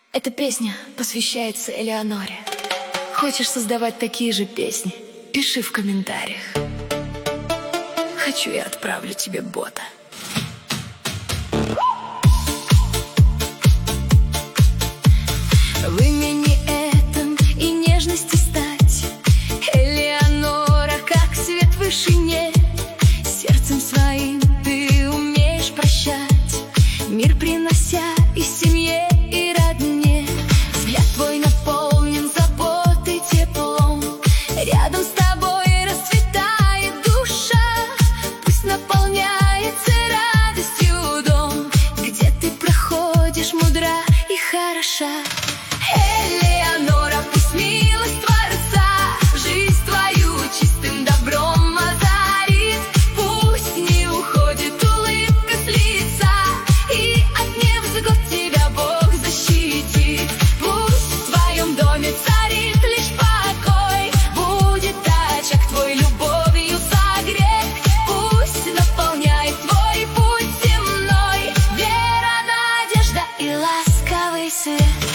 Эта песня посвящается Элеоноре. Хочешь создавать такие же песни? Пиши в комментариях. Хочу, я отправлю тебе бота. В имени этом и нежности стать, Элеонора, как свет в вышине. Сердцем своим ты умеешь прощать, мир принося и семье, и родне. Взгляд твой наполнен заботой, теплом. Рядом с тобой расцветает душа. Пусть наполняется радостью дом, где ты проходишь мудра и хороша. Элеонора, пусть милость Творца жизнь твою чистым добром озарит. Пусть не уходит улыбка с лица, и от невзгод тебя Бог защитит. Пусть в твоем доме царит лишь покой, будет очаг твой любовью согрет. Пусть наполняет твой путь земной вера, надежда и ласковый свет.